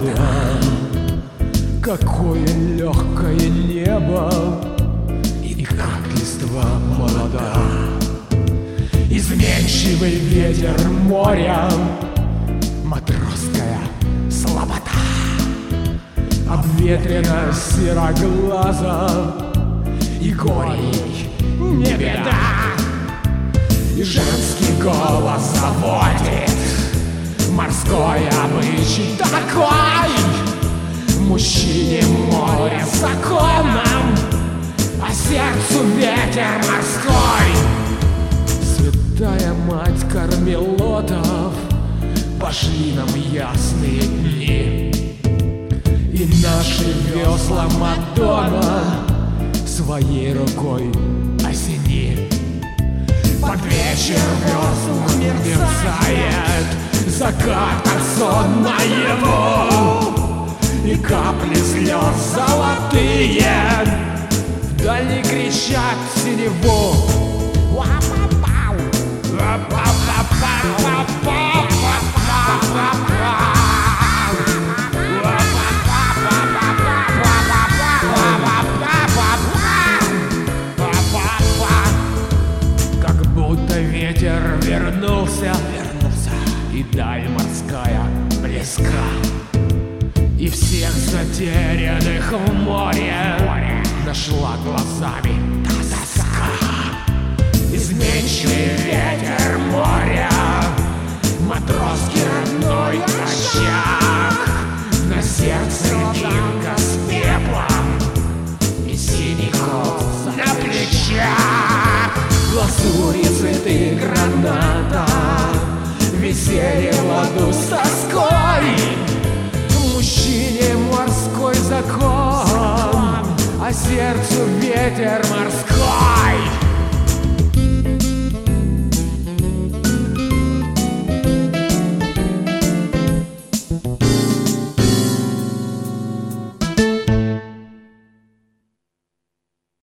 вода. Какое легкое небо, и как листва молода. Изменчивый ветер моря, матросская слабота. Обветрена сероглаза, и горей не беда. И женский голос заводит морской обычай такой: мужчине море законом, а сердцу ветер морской. Святая мать Кармелотов, пошли нам ясные дни, и наши весла, Мадонна, своей рукой осени. Под вечер весла мерцает закат, как сон наяву, и капли слез золотые вдали кричат синеву. Как будто ветер вернулся, и даль морская близка, и всех затерянных в море нашла глазами тоска. Изменчивый ветер моря, матросский родной очаг, на сердце льдинка с пеплом и синий кот на плечах. Лазури, цветы, граната, веселье в ладу с тоской. Мужчине морской закон, а сердцу ветер морской.